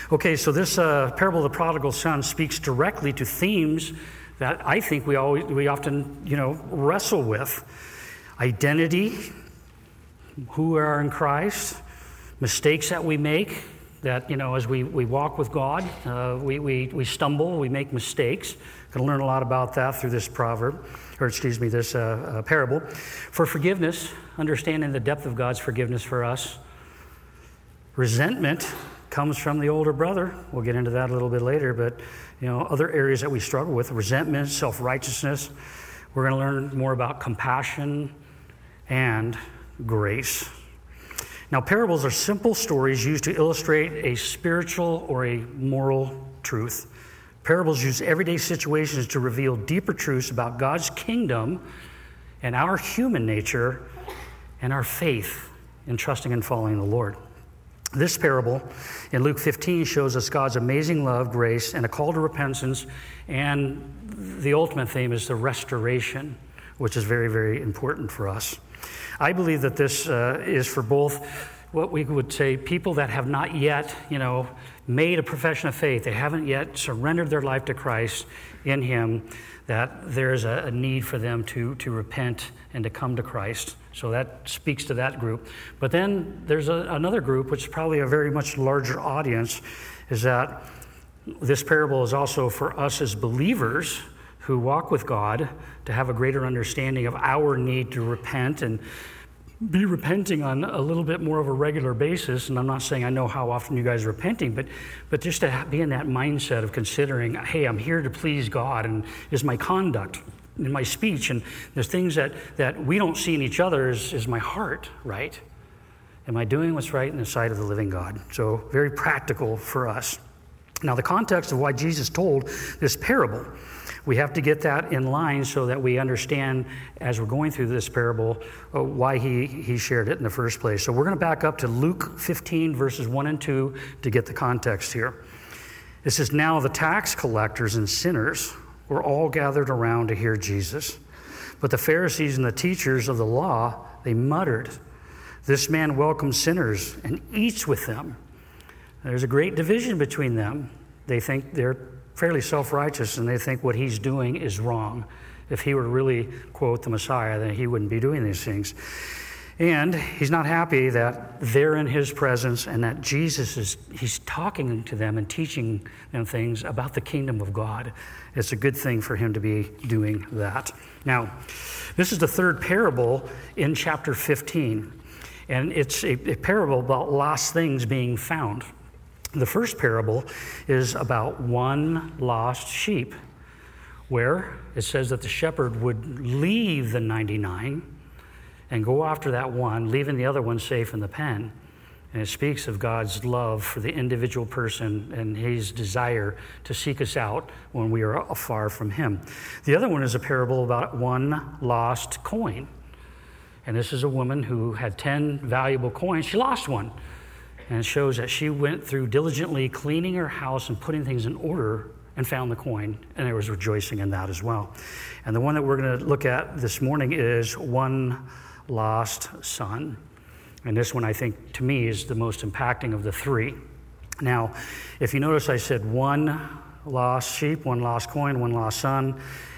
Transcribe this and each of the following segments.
Okay, so this parable of the prodigal son speaks directly to themes that I think we often, wrestle with. Identity, who we are in Christ, mistakes that we make, that, as we walk with God, we stumble, we make mistakes. Going to learn a lot about that through this this parable. For forgiveness, understanding the depth of God's forgiveness for us. Resentment comes from the older brother. We'll get into that a little bit later, but, other areas that we struggle with, resentment, self-righteousness. We're going to learn more about compassion and grace. Now, parables are simple stories used to illustrate a spiritual or a moral truth. Parables use everyday situations to reveal deeper truths about God's kingdom and our human nature and our faith in trusting and following the Lord. This parable in Luke 15 shows us God's amazing love, grace, and a call to repentance, and the ultimate theme is the restoration, which is very, very important for us. I believe that this is for both what we would say people that have not yet, made a profession of faith. They haven't yet surrendered their life to Christ in Him, that there's a need for them to repent and to come to Christ. So that speaks to that group. But then there's another group, which is probably a very much larger audience, is that this parable is also for us as believers who walk with God to have a greater understanding of our need to repent and be repenting on a little bit more of a regular basis. And I'm not saying I know how often you guys are repenting, but just to be in that mindset of considering, hey, I'm here to please God, and is my conduct, in my speech, and there's things that we don't see in each other is my heart, right? Am I doing what's right in the sight of the living God? So very practical for us. Now, the context of why Jesus told this parable, we have to get that in line so that we understand as we're going through this parable why he shared it in the first place. So we're going to back up to Luke 15, verses 1 and 2 to get the context here. It says, "Now the tax collectors and sinners were all gathered around to hear Jesus. But the Pharisees and the teachers of the law, they muttered, 'This man welcomes sinners and eats with them.' There's a great division between them. They think they're fairly self-righteous, and they think what he's doing is wrong. If he were really, quote, the Messiah, then he wouldn't be doing these things. And he's not happy that they're in his presence and that he's talking to them and teaching them things about the kingdom of God. It's a good thing for him to be doing that. Now, this is the third parable in chapter 15, and it's a parable about lost things being found. The first parable is about one lost sheep, where it says that the shepherd would leave the 99 and go after that one, leaving the other one safe in the pen. And it speaks of God's love for the individual person and his desire to seek us out when we are far from him. The other one is a parable about one lost coin. And this is a woman who had 10 valuable coins. She lost one. And it shows that she went through diligently cleaning her house and putting things in order and found the coin, and there was rejoicing in that as well. And the one that we're going to look at this morning is one lost son. And this one, I think, to me, is the most impacting of the three. Now, if you notice, I said one lost sheep, one lost coin, one lost son.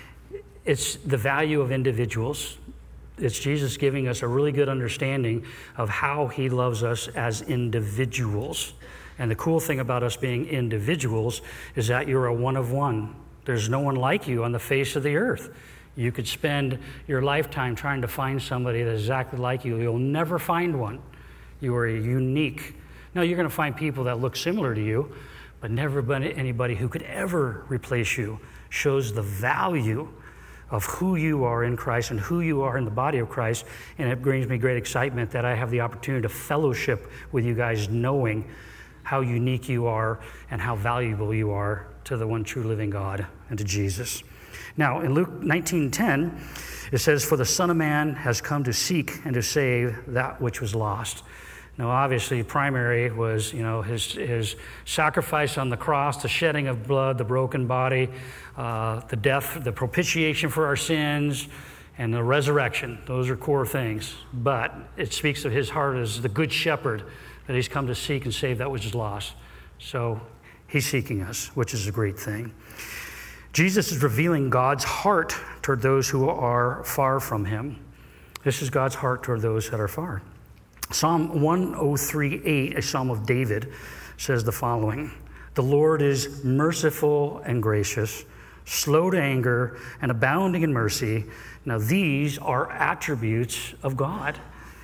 It's the value of individuals. It's Jesus giving us a really good understanding of how he loves us as individuals. And the cool thing about us being individuals is that you're a one of one. There's no one like you on the face of the earth. You could spend your lifetime trying to find somebody that's exactly like you. You'll never find one. You are unique. Now, you're going to find people that look similar to you, but never anybody who could ever replace you. Shows the value of who you are in Christ and who you are in the body of Christ. And it brings me great excitement that I have the opportunity to fellowship with you guys, knowing how unique you are and how valuable you are to the one true living God and to Jesus. Now, in Luke 19:10, it says, "For the Son of Man has come to seek and to save that which was lost." Now, obviously, primary was, his sacrifice on the cross, the shedding of blood, the broken body, the death, the propitiation for our sins, and the resurrection. Those are core things. But it speaks of his heart as the good shepherd, that he's come to seek and save that which is lost. So He's seeking us, which is a great thing. Jesus is revealing God's heart toward those who are far from him. This is God's heart toward those that are far. Psalm 103:8, a psalm of David, says the following: "The Lord is merciful and gracious, slow to anger, and abounding in mercy." Now, these are attributes of God.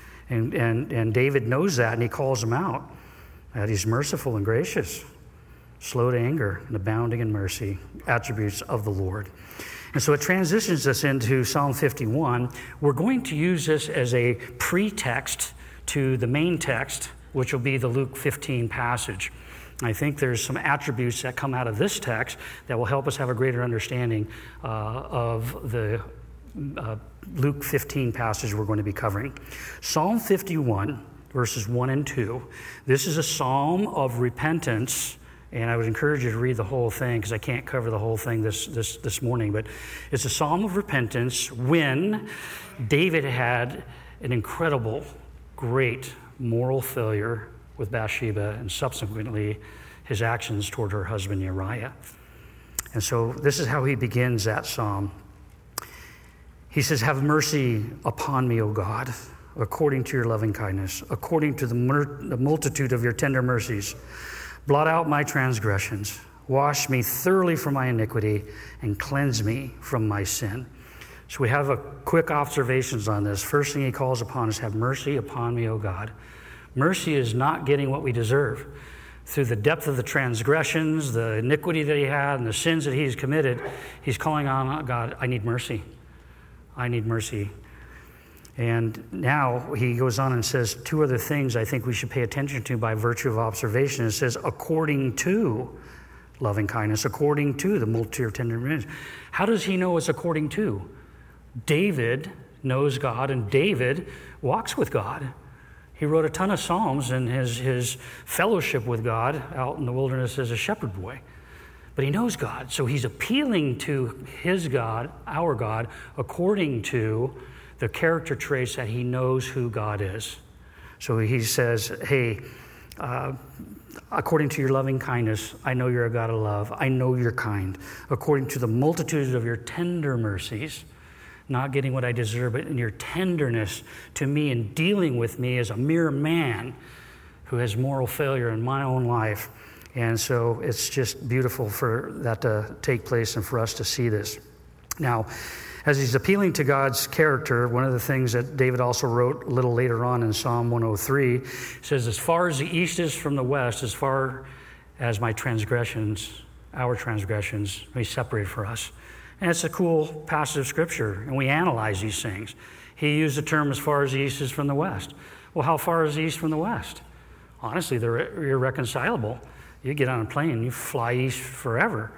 And David knows that, and he calls him out, that he's merciful and gracious, slow to anger, and abounding in mercy, attributes of the Lord. And so it transitions us into Psalm 51. We're going to use this as a pretext to the main text, which will be the Luke 15 passage. I think there's some attributes that come out of this text that will help us have a greater understanding of the Luke 15 passage we're going to be covering. Psalm 51, verses 1 and 2. This is a psalm of repentance, and I would encourage you to read the whole thing because I can't cover the whole thing this morning, but it's a psalm of repentance when David had an incredible, great moral failure with Bathsheba and subsequently his actions toward her husband Uriah. And so this is how he begins that psalm. He says, "Have mercy upon me, O God, according to your loving kindness, according to the multitude of your tender mercies. Blot out my transgressions. Wash me thoroughly from my iniquity and cleanse me from my sin." So we have a quick observations on this. First thing he calls upon is, have mercy upon me, O God. Mercy is not getting what we deserve. Through the depth of the transgressions, the iniquity that he had, and the sins that he's committed, he's calling on God, I need mercy. I need mercy. And now he goes on and says two other things I think we should pay attention to by virtue of observation. It says, according to loving kindness, according to the multitude of tender mercies. How does he know it's according to? David knows God, and David walks with God. He wrote a ton of Psalms in his fellowship with God out in the wilderness as a shepherd boy. But he knows God, so he's appealing to his God, our God, according to the character traits that he knows who God is. So he says, hey, according to your loving kindness, I know you're a God of love. I know you're kind. According to the multitude of your tender mercies, not getting what I deserve, but in your tenderness to me and dealing with me as a mere man who has moral failure in my own life. And so it's just beautiful for that to take place and for us to see this. Now, as he's appealing to God's character, one of the things that David also wrote a little later on in Psalm 103 says, as far as the east is from the west, as far as my transgressions, our transgressions, may separate for us. And it's a cool passage of Scripture, and we analyze these things. He used the term as far as the east is from the west. Well, how far is the east from the west? Honestly, they're irreconcilable. You get on a plane, you fly east forever.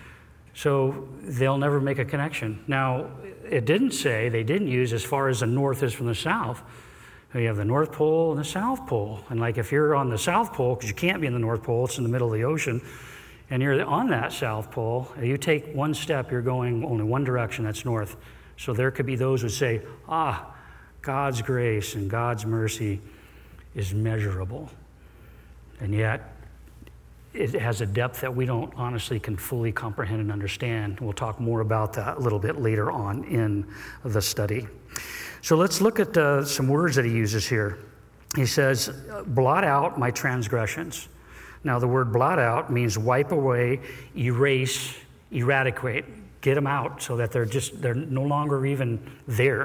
So they'll never make a connection. Now, it didn't say, they didn't use as far as the north is from the south. You have the North Pole and the South Pole. And like if you're on the South Pole, because you can't be in the North Pole, it's in the middle of the ocean, and you're on that South Pole, you take one step, you're going only one direction, that's north. So there could be those who say, God's grace and God's mercy is measurable. And yet, it has a depth that we don't honestly can fully comprehend and understand. We'll talk more about that a little bit later on in the study. So let's look at some words that he uses here. He says, blot out my transgressions. Now the word blot out means wipe away, erase, eradicate, get them out so that they're no longer even there.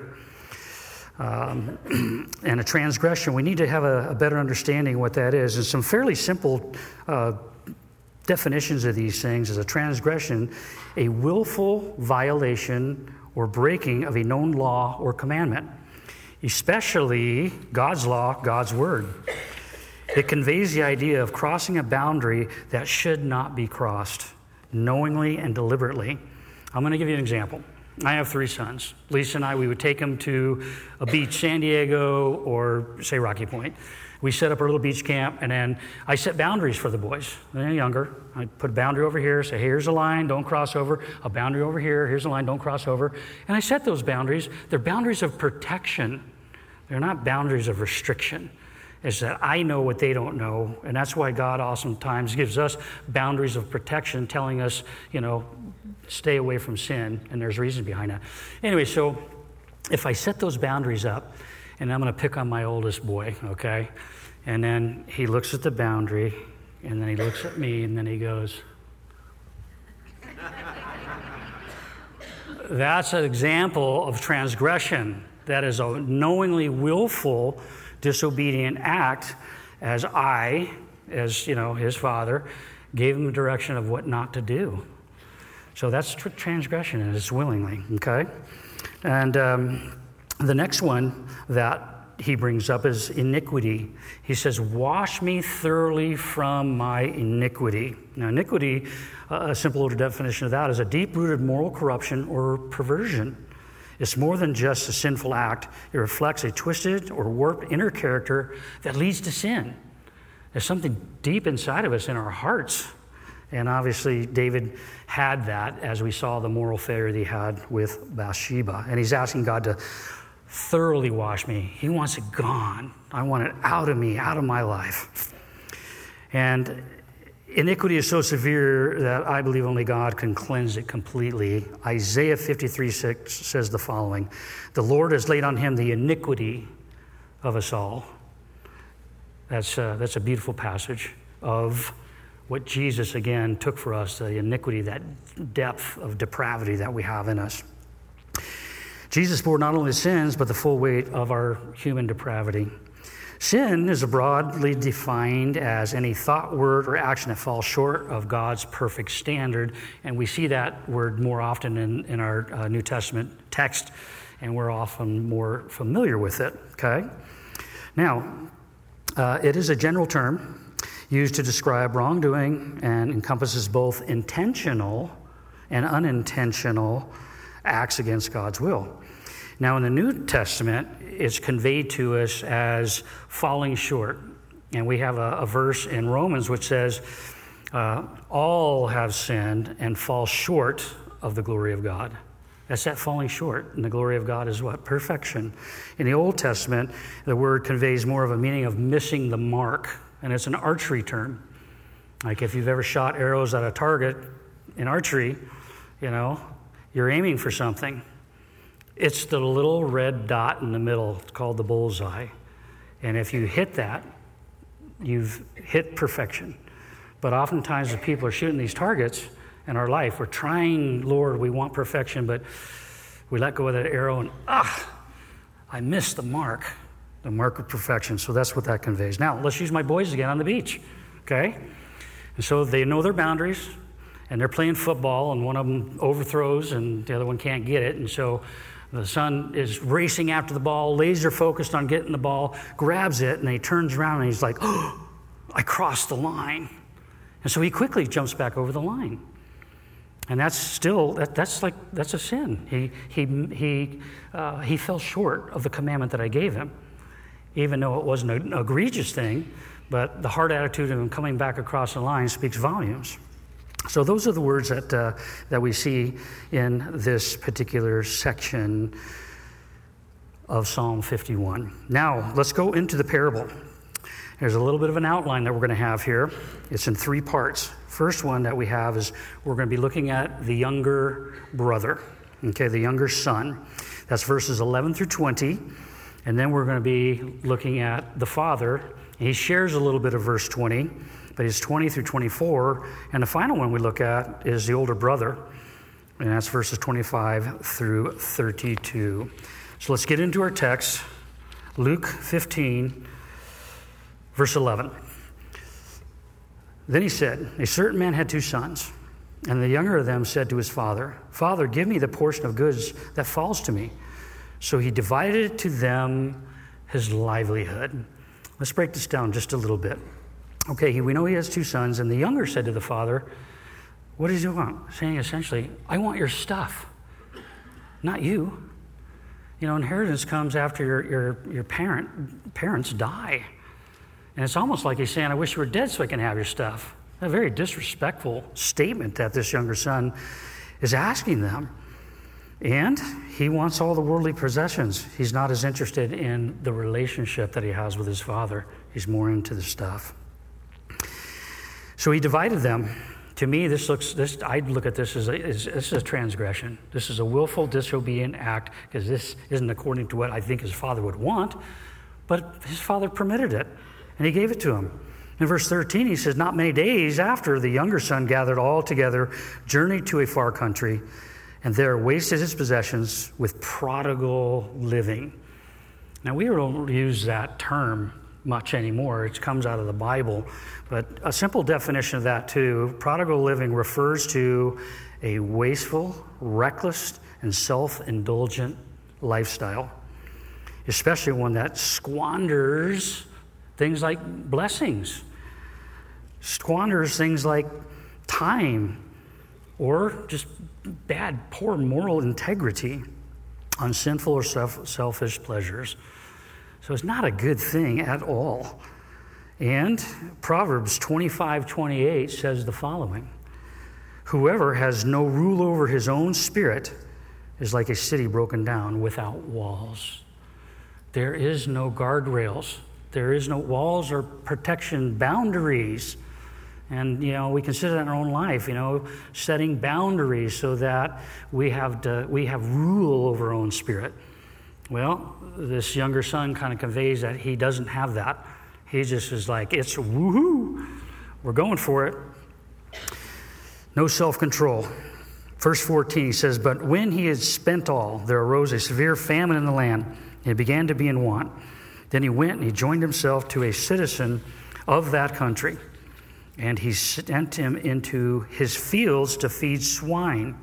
And a transgression, we need to have a better understanding of what that is. And some fairly simple definitions of these things is a transgression, a willful violation or breaking of a known law or commandment, especially God's law, God's word. It conveys the idea of crossing a boundary that should not be crossed, knowingly and deliberately. I'm going to give you an example. I have 3 sons. Lisa and I, we would take them to a beach, San Diego, or say Rocky Point. We set up our little beach camp, and then I set boundaries for the boys. They're younger. I put a boundary over here, say, hey, here's a line, don't cross over. A boundary over here, here's a line, don't cross over. And I set those boundaries. They're boundaries of protection. They're not boundaries of restriction. is that I know what they don't know. And that's why God oftentimes gives us boundaries of protection, telling us, stay away from sin. And there's reason behind that. Anyway, so if I set those boundaries up, and I'm going to pick on my oldest boy, okay? And then he looks at the boundary, and then he looks at me, and then he goes, that's an example of transgression. That is a knowingly willful disobedient act, as I, as his father, gave him the direction of what not to do. So that's transgression, and it's willingly, okay? And the next one that he brings up is iniquity. He says, wash me thoroughly from my iniquity. Now, iniquity, a simple definition of that, is a deep-rooted moral corruption or perversion. It's more than just a sinful act. It reflects a twisted or warped inner character that leads to sin. There's something deep inside of us in our hearts. And obviously, David had that, as we saw the moral failure that he had with Bathsheba. And he's asking God to thoroughly wash me. He wants it gone. I want it out of me, out of my life. And iniquity is so severe that I believe only God can cleanse it completely. Isaiah 53:6 says the following: the Lord has laid on him the iniquity of us all. That's a beautiful passage of what Jesus, again, took for us, the iniquity, that depth of depravity that we have in us. Jesus bore not only sins, but the full weight of our human depravity. Sin is broadly defined as any thought, word, or action that falls short of God's perfect standard. And we see that word more often in our New Testament text, and we're often more familiar with it, okay? Now, it is a general term used to describe wrongdoing and encompasses both intentional and unintentional acts against God's will. Now, in the New Testament, it's conveyed to us as falling short. And we have a verse in Romans which says, all have sinned and fall short of the glory of God. That's that falling short. And the glory of God is what? Perfection. In the Old Testament, the word conveys more of a meaning of missing the mark. And it's an archery term. Like if you've ever shot arrows at a target in archery, you're aiming for something. It's the little red dot in the middle. It's called the bullseye. And if you hit that, you've hit perfection. But oftentimes the people are shooting these targets in our life. We're trying, Lord, we want perfection, but we let go of that arrow and, I missed the mark of perfection. So that's what that conveys. Now, let's use my boys again on the beach, okay? And so they know their boundaries, and they're playing football, and one of them overthrows, and the other one can't get it. And so the son is racing after the ball, laser focused on getting the ball, grabs it, and he turns around, and he's like, oh, I crossed the line. And so he quickly jumps back over the line. And that's still, that's a sin. He fell short of the commandment that I gave him, even though it wasn't an egregious thing, but the hard attitude of him coming back across the line speaks volumes. So those are the words that we see in this particular section of Psalm 51. Now, let's go into the parable. There's a little bit of an outline that we're going to have here. It's in 3 parts. First one that we have is we're going to be looking at the younger brother, okay, the younger son. That's verses 11 through 20. And then we're going to be looking at the father. He shares a little bit of verse 20, but it's 20 through 24. And the final one we look at is the older brother, and that's verses 25 through 32. So let's get into our text, Luke 15, verse 11. Then he said, a certain man had 2 sons, and the younger of them said to his father, Father, give me the portion of goods that falls to me. So he divided to them his livelihood. Let's break this down just a little bit. Okay, we know he has 2 sons, and the younger said to the father, what does he want? Saying essentially, I want your stuff, not you. Inheritance comes after your parents die. And it's almost like he's saying, I wish you were dead so I can have your stuff. A very disrespectful statement that this younger son is asking them. And he wants all the worldly possessions. He's not as interested in the relationship that he has with his father. He's more into the stuff. So he divided them. To me, I look at this as a transgression. This is a willful, disobedient act, because this isn't according to what I think his father would want, but his father permitted it, and he gave it to him. In verse 13, he says, "Not many days after, the younger son gathered all together, journeyed to a far country, and there wasted his possessions with prodigal living." Now, we don't use that term much anymore. It comes out of the Bible. But a simple definition of that, too, prodigal living refers to a wasteful, reckless, and self-indulgent lifestyle, especially one that squanders things like blessings, squanders things like time, or just bad, poor moral integrity on sinful or selfish pleasures. So it's not a good thing at all. And Proverbs 25:28 says the following: "Whoever has no rule over his own spirit is like a city broken down without walls." There is no guardrails. There is no walls or protection boundaries. And, we consider that in our own life, setting boundaries so that we have rule over our own spirit. Well, this younger son kind of conveys that he doesn't have that. He just is like, it's woohoo, we're going for it. No self-control. Verse 14, he says, "But when he had spent all, there arose a severe famine in the land, and he began to be in want. Then he went and he joined himself to a citizen of that country, and he sent him into his fields to feed swine.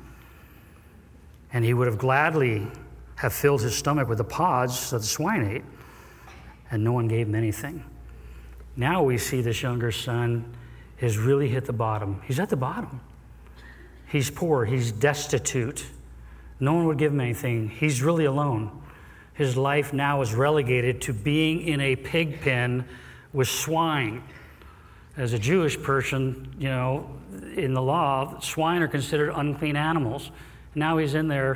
And he would have gladly have filled his stomach with the pods that the swine ate, and no one gave him anything." Now we see this younger son has really hit the bottom. He's at the bottom. He's poor. He's destitute. No one would give him anything. He's really alone. His life now is relegated to being in a pig pen with swine. As a Jewish person, in the law, swine are considered unclean animals. Now he's in there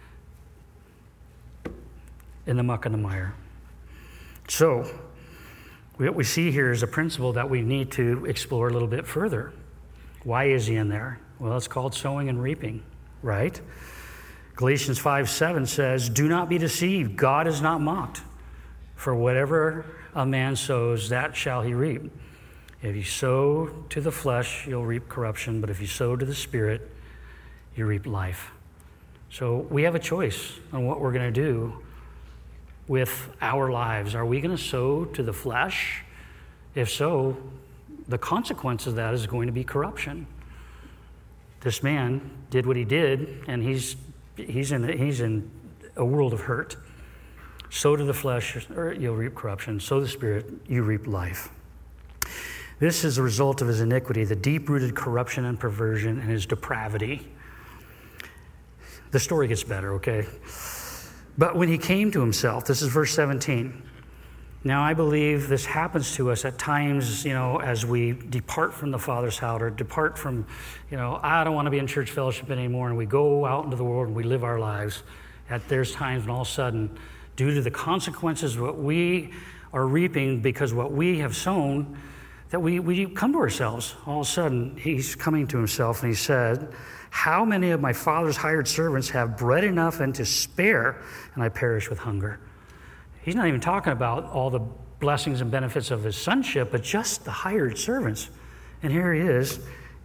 in the muck and the mire. So, what we see here is a principle that we need to explore a little bit further. Why is he in there? Well, it's called sowing and reaping, right? Galatians 5:7 says, "Do not be deceived. God is not mocked. For whatever a man sows, that shall he reap. If you sow to the flesh, you'll reap corruption. But if you sow to the Spirit, you reap life." So we have a choice on what we're going to do with our lives. Are we going to sow to the flesh? If so, the consequence of that is going to be corruption. This man did what he did, and he's in a world of hurt. Sow to the flesh, or you'll reap corruption. Sow to the Spirit, you reap life. This is a result of his iniquity, the deep-rooted corruption and perversion and his depravity. The story gets better, okay? "But when he came to himself," this is verse 17. Now, I believe this happens to us at times, as we depart from the Father's house, or depart from, I don't want to be in church fellowship anymore, and we go out into the world and we live our lives. There's times when all of a sudden, due to the consequences of what we are reaping because what we have sown, that we come to ourselves. All of a sudden, he's coming to himself, and he said, "How many of my father's hired servants have bread enough and to spare, and I perish with hunger?" He's not even talking about all the blessings and benefits of his sonship, but just the hired servants. And here he is,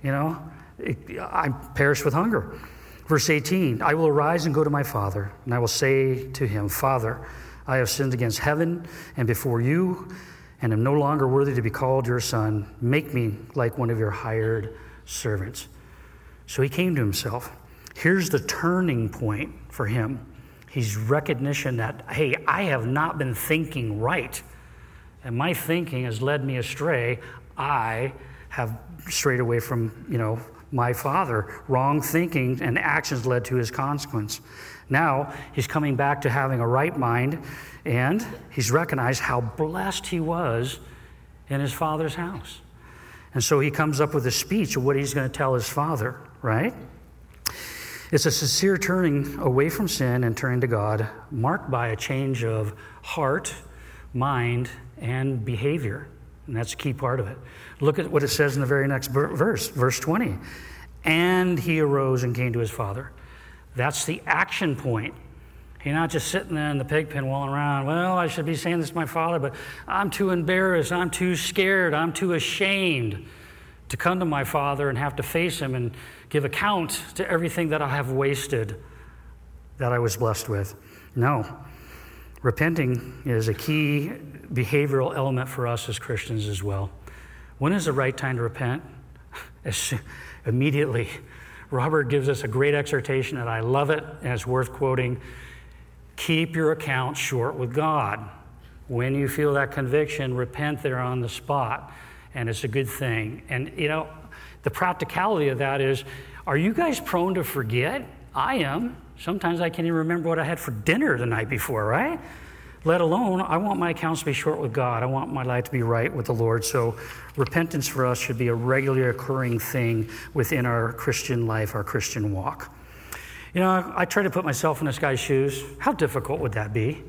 I perish with hunger. Verse 18, "I will arise and go to my father, and I will say to him, Father, I have sinned against heaven and before you, and am no longer worthy to be called your son. Make me like one of your hired servants." So he came to himself. Here's the turning point for him. He's recognition that, hey, I have not been thinking right, and my thinking has led me astray. I have strayed away from, my father. Wrong thinking and actions led to his consequence. Now he's coming back to having a right mind, and he's recognized how blessed he was in his father's house. And so he comes up with a speech of what he's going to tell his father, right? It's a sincere turning away from sin and turning to God, marked by a change of heart, mind, and behavior. And that's a key part of it. Look at what it says in the very next verse, verse 20. And he arose and came to his father. That's the action point. He's not just sitting there in the pig pen walling around. Well, I should be saying this to my father, but I'm too embarrassed. I'm too scared. I'm too ashamed to come to my father and have to face him and give account to everything that I have wasted, that I was blessed with. No. Repenting is a key behavioral element for us as Christians as well. When is the right time to repent? Immediately. Robert gives us a great exhortation, and I love it, and it's worth quoting. Keep your account short with God. When you feel that conviction, repent there on the spot, and it's a good thing. And, the practicality of that is, are you guys prone to forget? I am. Sometimes I can't even remember what I had for dinner the night before, right? Let alone, I want my accounts to be short with God. I want my life to be right with the Lord. So repentance for us should be a regularly occurring thing within our Christian life, our Christian walk. I try to put myself in this guy's shoes. How difficult would that be?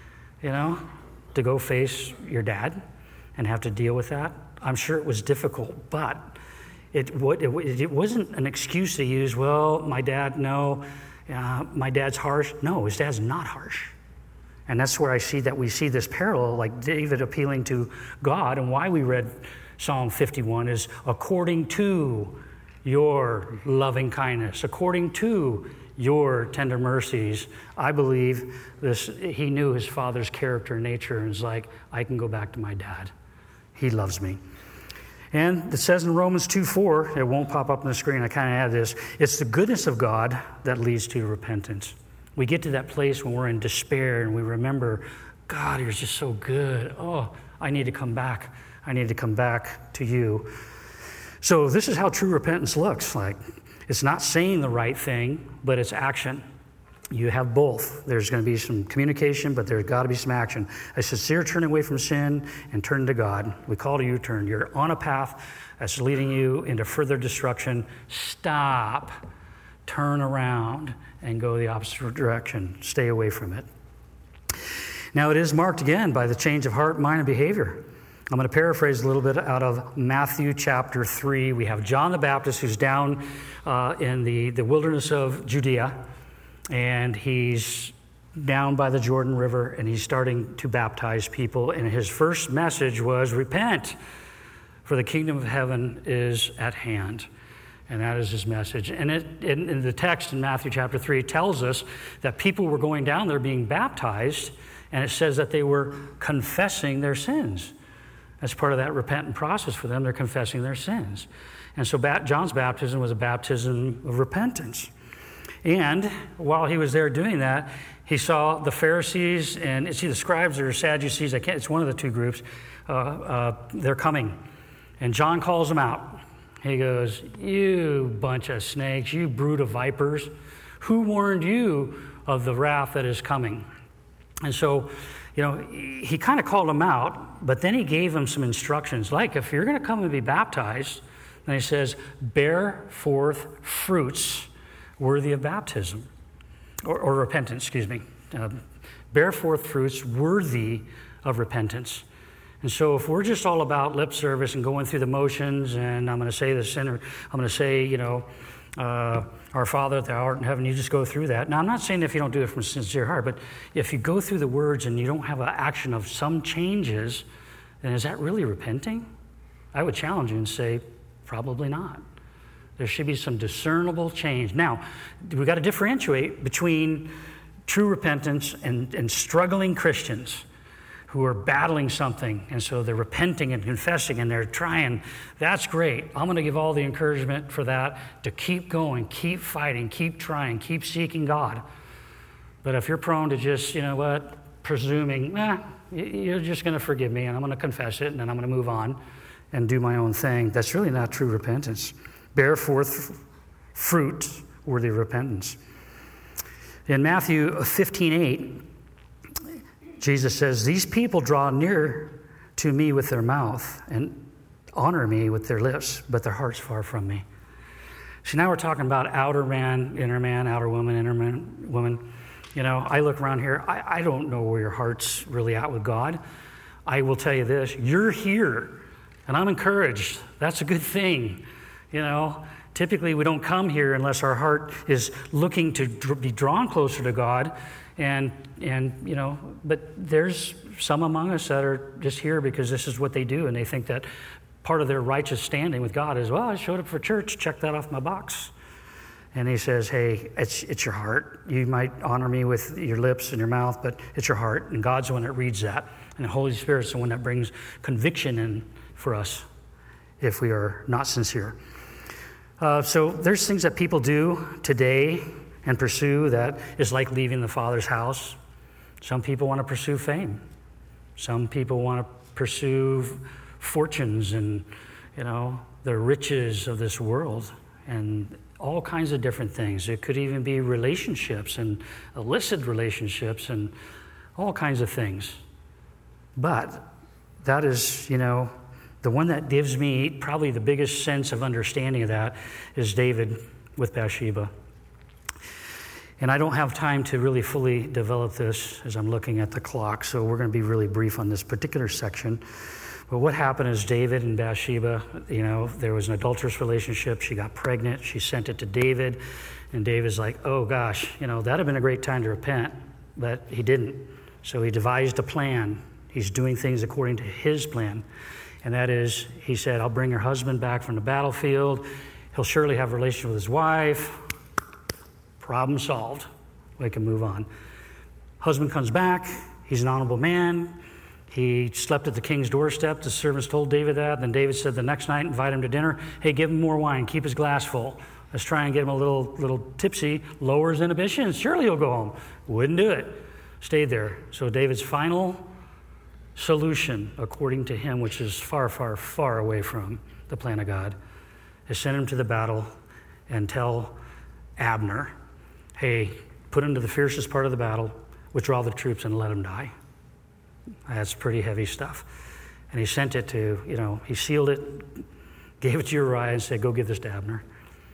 To go face your dad and have to deal with that? I'm sure it was difficult, but it wasn't an excuse to use, well, my dad, no, my dad's harsh. No, his dad's not harsh. And that's where we see this parallel, like David appealing to God, and why we read Psalm 51 is according to your loving kindness, according to your tender mercies. I believe he knew his father's character and nature and was like, I can go back to my dad. He loves me. And it says in Romans 2:4, it won't pop up on the screen, I kind of add this, it's the goodness of God that leads to repentance. We get to that place when we're in despair and we remember, God, you're just so good. Oh, I need to come back. I need to come back to you. So this is how true repentance looks like. It's not saying the right thing, but it's action. You have both. There's going to be some communication, but there's got to be some action. A sincere turning away from sin and turning to God. We call it a U-turn. You're on a path that's leading you into further destruction. Stop, turn around, and go the opposite direction. Stay away from it. Now, it is marked again by the change of heart, mind, and behavior. I'm going to paraphrase a little bit out of Matthew chapter 3. We have John the Baptist who's down in the wilderness of Judea, and he's down by the Jordan River, and he's starting to baptize people. And his first message was, repent, for the kingdom of heaven is at hand. And that is his message. And in the text in Matthew chapter 3, it tells us that people were going down there being baptized, and it says that they were confessing their sins. As part of that repentant process for them, they're confessing their sins. And so John's baptism was a baptism of repentance. And while he was there doing that, he saw the Pharisees and it's either scribes or Sadducees, it's one of the two groups, they're coming. And John calls them out. He goes, you bunch of snakes, you brood of vipers, who warned you of the wrath that is coming? And so, he kind of called them out, but then he gave them some instructions. Like, if you're going to come and be baptized, then he says, bear forth fruits worthy of baptism, or repentance, excuse me. Bear forth fruits worthy of repentance. And so if we're just all about lip service and going through the motions, and I'm going to say the sinner, I'm going to say, our Father that art in heaven, you just go through that. Now, I'm not saying if you don't do it from a sincere heart, but if you go through the words and you don't have an action of some changes, then is that really repenting? I would challenge you and say, probably not. There should be some discernible change. Now, we've got to differentiate between true repentance and struggling Christians who are battling something, and so they're repenting and confessing and they're trying. That's great. I'm going to give all the encouragement for that to keep going, keep fighting, keep trying, keep seeking God. But if you're prone to just, presuming, you're just going to forgive me and I'm going to confess it and then I'm going to move on and do my own thing, that's really not true repentance. Bear forth fruit worthy of repentance. In Matthew 15:8, Jesus says, these people draw near to me with their mouth and honor me with their lips, but their heart's far from me. So now we're talking about outer man, outer woman, inner man, woman. I look around here, I don't know where your heart's really at with God. I will tell you this, you're here And I'm encouraged. That's a good thing. Typically we don't come here unless our heart is looking to be drawn closer to God. But there's some among us that are just here because this is what they do, and they think that part of their righteous standing with God is, well, I showed up for church, check that off my box. And he says, hey, it's your heart. You might honor me with your lips and your mouth, but it's your heart, and God's the one that reads that. And the Holy Spirit's the one that brings conviction in for us if we are not sincere. So there's things that people do today and pursue that is like leaving the Father's house. Some people want to pursue fame. Some people want to pursue fortunes and, the riches of this world and all kinds of different things. It could even be relationships and illicit relationships and all kinds of things. But that is, the one that gives me probably the biggest sense of understanding of that is David with Bathsheba. And I don't have time to really fully develop this as I'm looking at the clock, so we're going to be really brief on this particular section. But what happened is David and Bathsheba, there was an adulterous relationship. She got pregnant. She sent it to David. And David's like, oh gosh, that'd have been a great time to repent. But he didn't. So he devised a plan. He's doing things according to his plan. And that is, he said, I'll bring your husband back from the battlefield. He'll surely have a relationship with his wife. Problem solved. We can move on. Husband comes back. He's an honorable man. He slept at the king's doorstep. The servants told David that. Then David said the next night, invite him to dinner. Hey, give him more wine. Keep his glass full. Let's try and get him a little tipsy. Lower his inhibitions. Surely he'll go home. Wouldn't do it. Stayed there. So David's final solution, according to him, which is far, far, far away from the plan of God, is send him to the battle and tell Abner, hey, put him to the fiercest part of the battle, withdraw the troops, and let him die. That's pretty heavy stuff. And he sent it to, he sealed it, gave it to Uriah and said, go give this to Abner.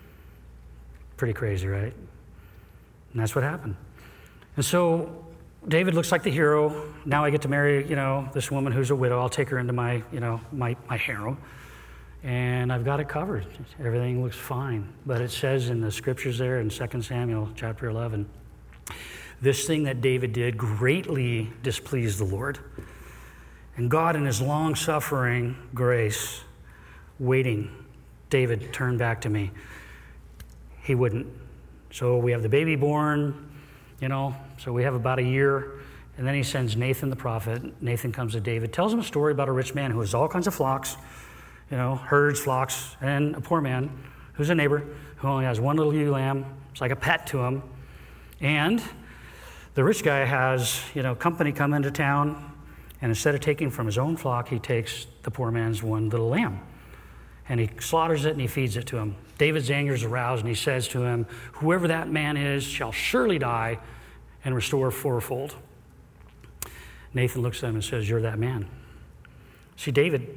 Pretty crazy, right? And that's what happened. And so David looks like the hero. Now I get to marry, this woman who's a widow. I'll take her into my, my harem. And I've got it covered. Everything looks fine. But it says in the scriptures there in 2 Samuel chapter 11, this thing that David did greatly displeased the Lord. And God, in his long-suffering grace, waiting, David, turn back to me. He wouldn't. So we have the baby born, so we have about a year. And then he sends Nathan the prophet. Nathan comes to David, tells him a story about a rich man who has all kinds of flocks, herds, flocks, and a poor man who's a neighbor who only has one little ewe lamb. It's like a pet to him. And the rich guy has, company come into town, and instead of taking from his own flock, he takes the poor man's one little lamb. And he slaughters it and he feeds it to him. David's anger is aroused, and he says to him, whoever that man is shall surely die and restore fourfold. Nathan looks at him and says, you're that man. See, David,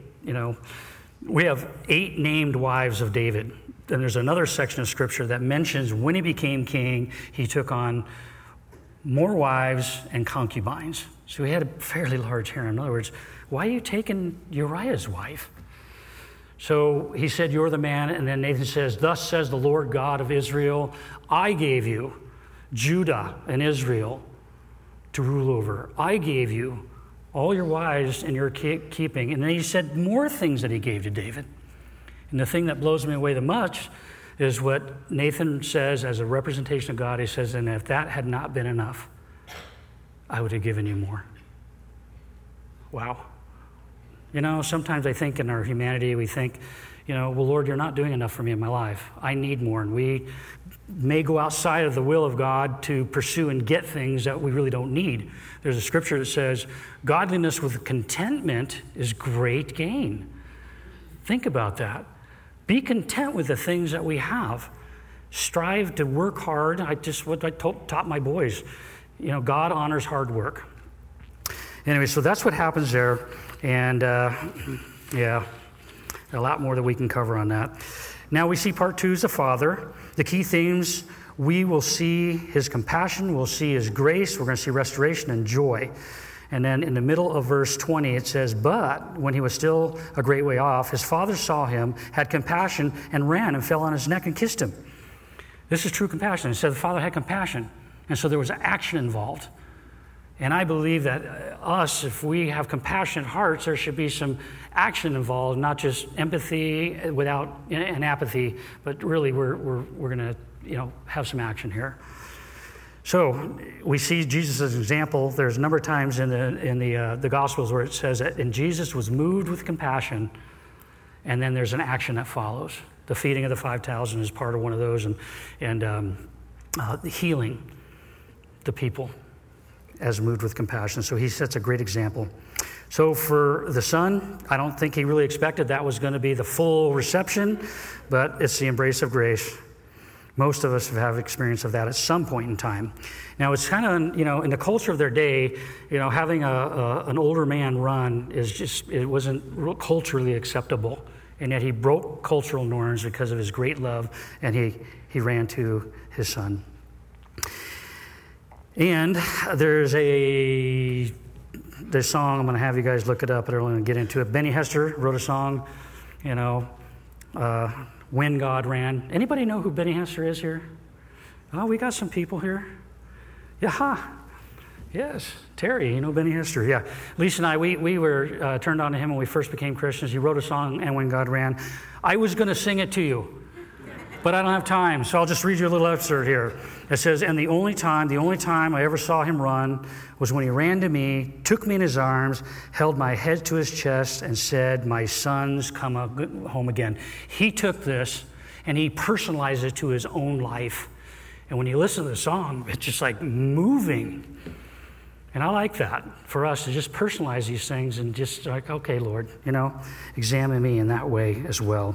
we have 8 named wives of David. And there's another section of scripture that mentions when he became king, he took on more wives and concubines. So he had a fairly large harem. In other words, why are you taking Uriah's wife? So he said, you're the man. And then Nathan says, thus says the Lord God of Israel, I gave you Judah and Israel to rule over. I gave you all your wives in your keeping. And then he said more things that he gave to David. And the thing that blows me away the most is what Nathan says as a representation of God. He says, and if that had not been enough, I would have given you more. Wow. Sometimes I think in our humanity, we think, well, Lord, you're not doing enough for me in my life. I need more. And we may go outside of the will of God to pursue and get things that we really don't need. There's a scripture that says, godliness with contentment is great gain. Think about that. Be content with the things that we have. Strive to work hard. What I taught my boys. God honors hard work. Anyway, so that's what happens there. And a lot more that we can cover on that. Now we see part 2 is the Father. The key themes, we will see his compassion. We'll see his grace. We're going to see restoration and joy. And then in the middle of verse 20, it says, but when he was still a great way off, his father saw him, had compassion, and ran and fell on his neck and kissed him. This is true compassion. It said the father had compassion. And so there was action involved. And I believe that us, if we have compassionate hearts, there should be some action involved, not just empathy without and apathy, but really we're going to have some action here. So we see Jesus as an example. There's a number of times in the Gospels where it says that and Jesus was moved with compassion, and then there's an action that follows. The feeding of the 5,000 is part of one of those, and the healing the people as moved with compassion. So he sets a great example. So for the son, I don't think he really expected that was going to be the full reception, but it's the embrace of grace. Most of us have experience of that at some point in time. Now it's kind of, in the culture of their day, having an older man run it wasn't culturally acceptable. And yet he broke cultural norms because of his great love, and he ran to his son. And there's song, I'm going to have you guys look it up, but I don't want to get into it. Benny Hester wrote a song, When God Ran. Anybody know who Benny Hester is here? Oh, we got some people here. Yeah, yes, Terry, Benny Hester. Yeah, Lisa and I, we were turned on to him when we first became Christians. He wrote a song, And When God Ran. I was going to sing it to you, but I don't have time, so I'll just read you a little excerpt here. It says, and the only time I ever saw him run was when he ran to me, took me in his arms, held my head to his chest, and said, my son's come home again. He took this and he personalized it to his own life. And when you listen to the song, it's just like moving. And I like that, for us to just personalize these things and just like, okay, Lord, examine me in that way as well.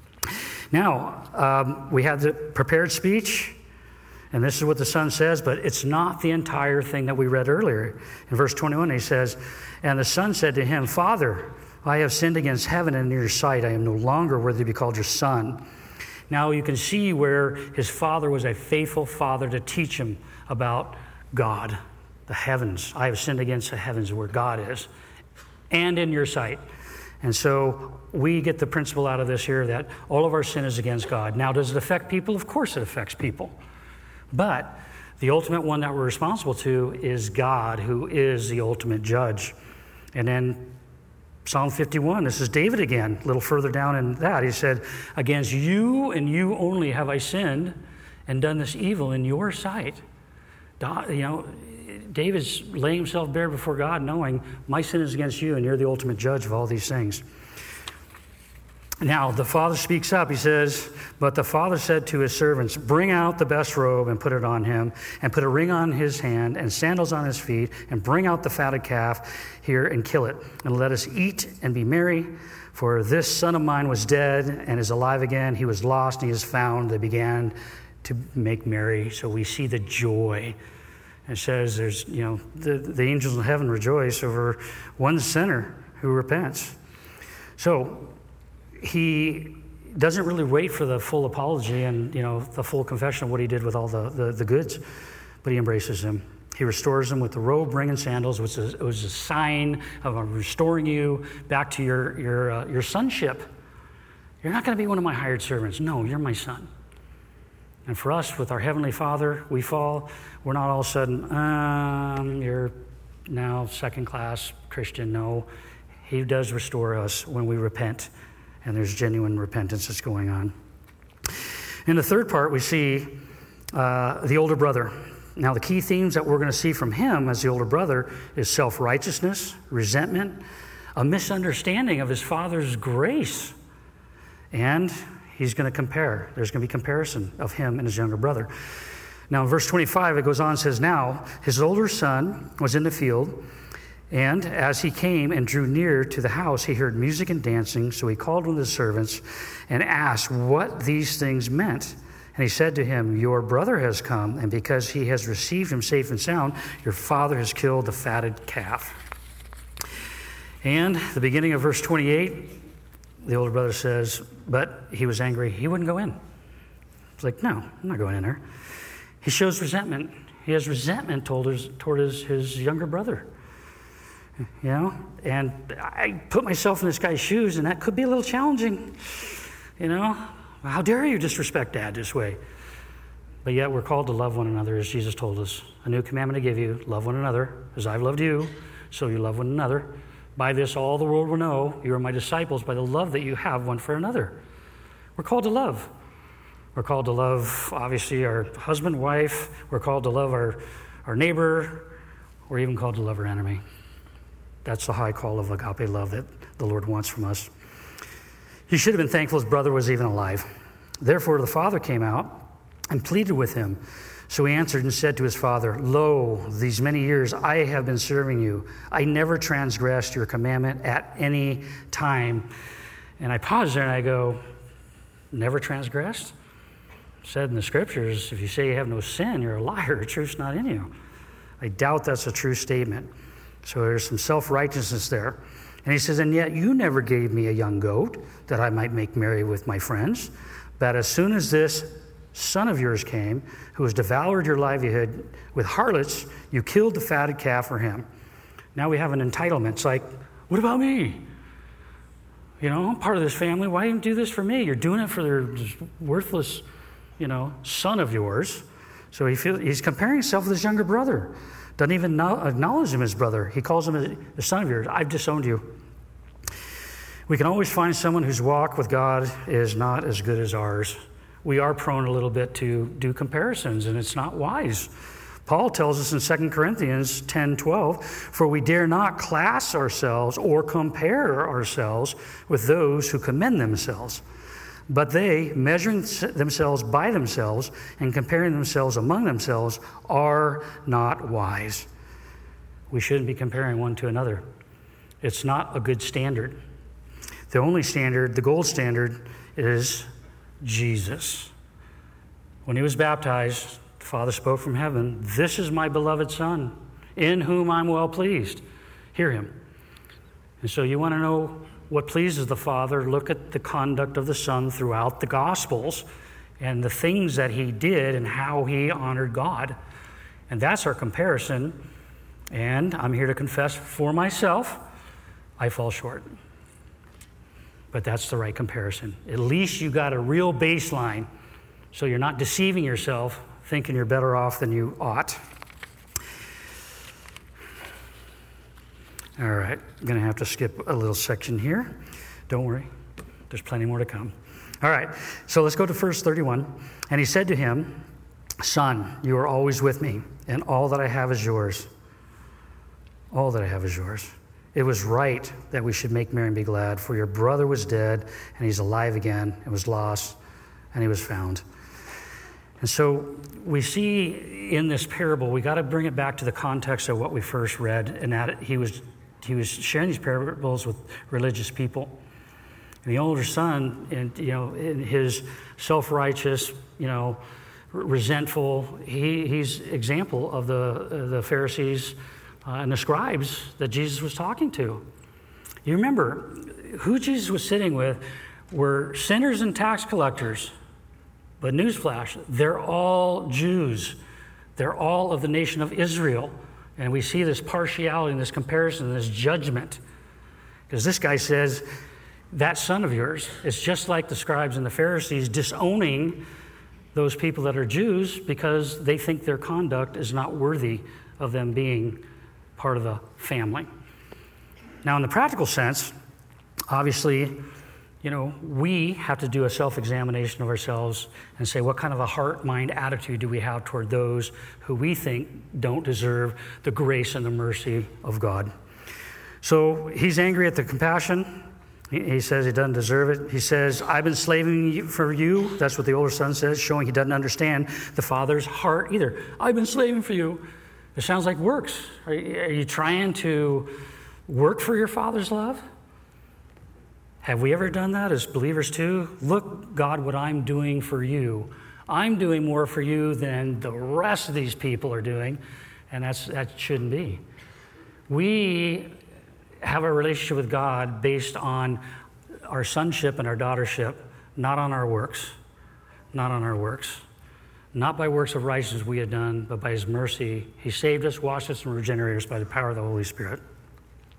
Now, we have the prepared speech, and this is what the son says, but it's not the entire thing that we read earlier. In verse 21, he says, and the son said to him, Father, I have sinned against heaven and in your sight. I am no longer worthy to be called your son. Now you can see where his father was a faithful father to teach him about God, the heavens. I have sinned against the heavens where God is, and in your sight. And so we get the principle out of this here that all of our sin is against God. Now, does it affect people? Of course it affects people. But the ultimate one that we're responsible to is God, who is the ultimate judge. And then Psalm 51, this is David again, a little further down in that. He said, against you and you only have I sinned and done this evil in your sight. David's laying himself bare before God, knowing my sin is against you and you're the ultimate judge of all these things. Now, the father speaks up. He says, but the father said to his servants, bring out the best robe and put it on him, and put a ring on his hand and sandals on his feet, and bring out the fatted calf here and kill it. And let us eat and be merry, for this son of mine was dead and is alive again. He was lost and he is found. They began to make merry. So we see the joy. It says there's, the angels in heaven rejoice over one sinner who repents. So he doesn't really wait for the full apology and, the full confession of what he did with all the goods, but he embraces him. He restores him with the robe, ring, and sandals, which was a sign of restoring you back to your sonship. You're not going to be one of my hired servants. No, you're my son. And for us, with our Heavenly Father, we fall. We're not all of a sudden, you're now second-class Christian. No, he does restore us when we repent, and there's genuine repentance that's going on. In the third part, we see the older brother. Now, the key themes that we're going to see from him as the older brother is self-righteousness, resentment, a misunderstanding of his father's grace, and he's going to compare. There's going to be comparison of him and his younger brother. Now, in verse 25, it goes on and says, now his older son was in the field, and as he came and drew near to the house, he heard music and dancing. So he called one of the servants and asked what these things meant. And he said to him, your brother has come, and because he has received him safe and sound, your father has killed the fatted calf. And the beginning of verse 28, the older brother says, but he was angry. He wouldn't go in. It's like, no, I'm not going in there. He shows resentment. He has resentment toward his younger brother. You know, and I put myself in this guy's shoes, and that could be a little challenging. You know, how dare you disrespect Dad this way? But yet we're called to love one another, as Jesus told us. A new commandment I give you, love one another. As I've loved you, so you love one another. By this all the world will know you are my disciples, by the love that you have one for another. We're called to love. We're called to love, obviously, our husband, wife. We're called to love our neighbor. We're even called to love our enemy. That's the high call of agape love that the Lord wants from us. He should have been thankful his brother was even alive. Therefore, the father came out and pleaded with him. So he answered and said to his father, Lo, these many years I have been serving you. I never transgressed your commandment at any time. And I pause there and I go, never transgressed? It said in the scriptures, if you say you have no sin, you're a liar. The truth's not in you. I doubt that's a true statement. So there's some self-righteousness there. And he says, and yet you never gave me a young goat that I might make merry with my friends. But as soon as this son of yours came, who has devoured your livelihood with harlots, you killed the fatted calf for him. Now we have an entitlement. It's like, what about me? You know, I'm part of this family. Why didn't you do this for me? You're doing it for their worthless, son of yours. So he's comparing himself with his younger brother. Doesn't even acknowledge him as brother. He calls him the son of yours. I've disowned you. We can always find someone whose walk with God is not as good as ours. We are prone a little bit to do comparisons, and it's not wise. Paul tells us in 2 Corinthians 10:12, for we dare not class ourselves or compare ourselves with those who commend themselves. But they, measuring themselves by themselves and comparing themselves among themselves, are not wise. We shouldn't be comparing one to another. It's not a good standard. The only standard, the gold standard, is Jesus. When he was baptized, the Father spoke from heaven, this is my beloved Son, in whom I'm well pleased. Hear him. And so you want to know what pleases the Father, look at the conduct of the Son throughout the Gospels and the things that he did and how he honored God. And that's our comparison. And I'm here to confess for myself, I fall short. But that's the right comparison. At least you got a real baseline, so you're not deceiving yourself, thinking you're better off than you ought. All right, I'm going to have to skip a little section here. Don't worry, there's plenty more to come. All right, so let's go to verse 31. And he said to him, Son, you are always with me, and all that I have is yours. All that I have is yours. It was right that we should make merry and be glad, for your brother was dead, and he's alive again, and was lost, and he was found. And so we see in this parable, we got to bring it back to the context of what we first read, and that he was sharing these parables with religious people. And the older son, in his self-righteous, resentful, he's example of the Pharisees and the scribes that Jesus was talking to. You remember, who Jesus was sitting with were sinners and tax collectors. But newsflash, they're all Jews. They're all of the nation of Israel. And we see this partiality and this comparison and this judgment. Because this guy says, that son of yours is just like the scribes and the Pharisees disowning those people that are Jews because they think their conduct is not worthy of them being part of the family. Now, in the practical sense, obviously, we have to do a self-examination of ourselves and say, what kind of a heart, mind, attitude do we have toward those who we think don't deserve the grace and the mercy of God? So he's angry at the compassion. He says he doesn't deserve it. He says, I've been slaving for you. That's what the older son says, showing he doesn't understand the father's heart either. I've been slaving for you. It sounds like works. Are you trying to work for your father's love? Have we ever done that as believers too? Look, God, what I'm doing for you. I'm doing more for you than the rest of these people are doing, and that shouldn't be. We have a relationship with God based on our sonship and our daughtership, not on our works. Not on our works. Not by works of righteousness we have done, but by his mercy. He saved us, washed us, and regenerated us by the power of the Holy Spirit.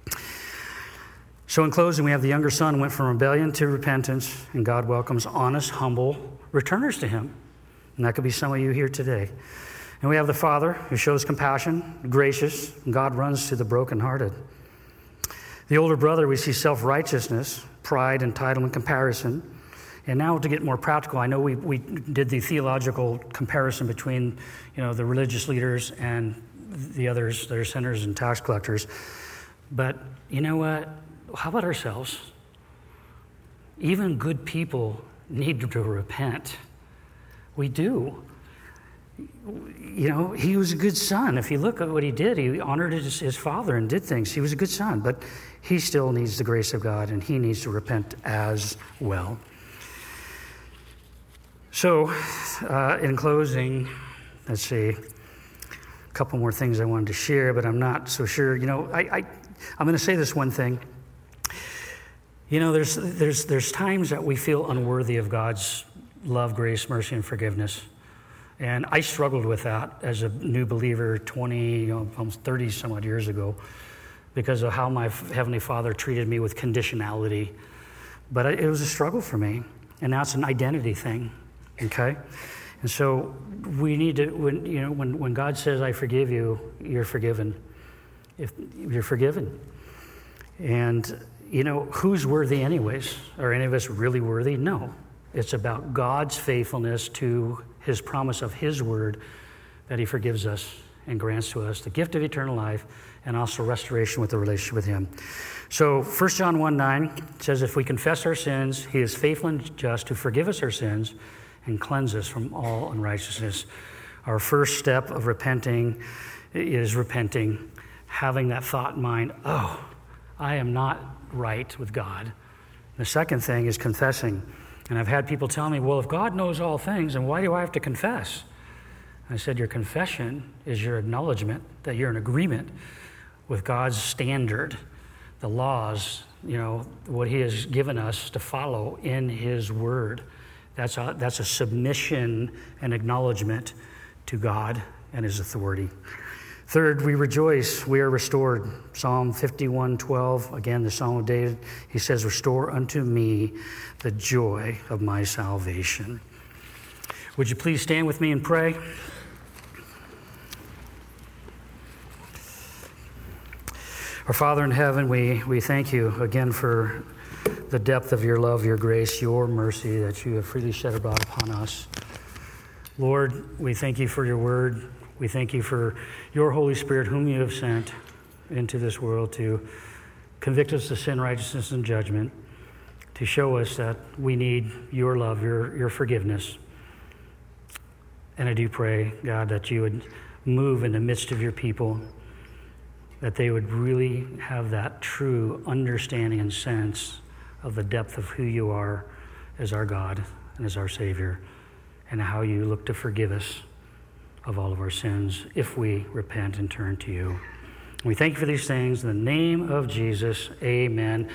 So in closing, we have the younger son went from rebellion to repentance, and God welcomes honest, humble returners to him. And that could be some of you here today. And we have the father who shows compassion, gracious, and God runs to the brokenhearted. The older brother, we see self-righteousness, pride, entitlement, comparison. And now to get more practical, I know we did the theological comparison between, the religious leaders and the others that are sinners and tax collectors. But you know what? How about ourselves? Even good people need to repent. We do. He was a good son. If you look at what he did, he honored his father and did things. He was a good son, but he still needs the grace of God, and he needs to repent as well. So, in closing, let's see, a couple more things I wanted to share, but I'm not so sure. I'm going to say this one thing. There's times that we feel unworthy of God's love, grace, mercy, and forgiveness. And I struggled with that as a new believer 20, almost 30 some odd years ago because of how my Heavenly Father treated me with conditionality. But it was a struggle for me, and now it's an identity thing, okay? And so we need to, when God says, I forgive you, you're forgiven. If you're forgiven. And, who's worthy anyways? Are any of us really worthy? No. It's about God's faithfulness to his promise of his word that he forgives us and grants to us the gift of eternal life and also restoration with the relationship with him. So 1 John 1:9 says, if we confess our sins, he is faithful and just to forgive us our sins and cleanse us from all unrighteousness. Our first step of repenting is having that thought in mind, I am not right with God. The second thing is confessing. And I've had people tell me, well, if God knows all things, then why do I have to confess? I said, your confession is your acknowledgement that you're in agreement with God's standard, the laws, what he has given us to follow in his word. That's a submission and acknowledgement to God and his authority. Third, we rejoice, we are restored. Psalm 51:12, again, the Psalm of David, he says, restore unto me the joy of my salvation. Would you please stand with me and pray? Our Father in heaven, we thank you again for the depth of your love, your grace, your mercy that you have freely shed abroad upon us. Lord, we thank you for your word. We thank you for your Holy Spirit, whom you have sent into this world to convict us of sin, righteousness, and judgment, to show us that we need your love, your forgiveness. And I do pray, God, that you would move in the midst of your people, that they would really have that true understanding and sense of the depth of who you are as our God and as our Savior, and how you look to forgive us of all of our sins if we repent and turn to you. We thank you for these things. In the name of Jesus, amen.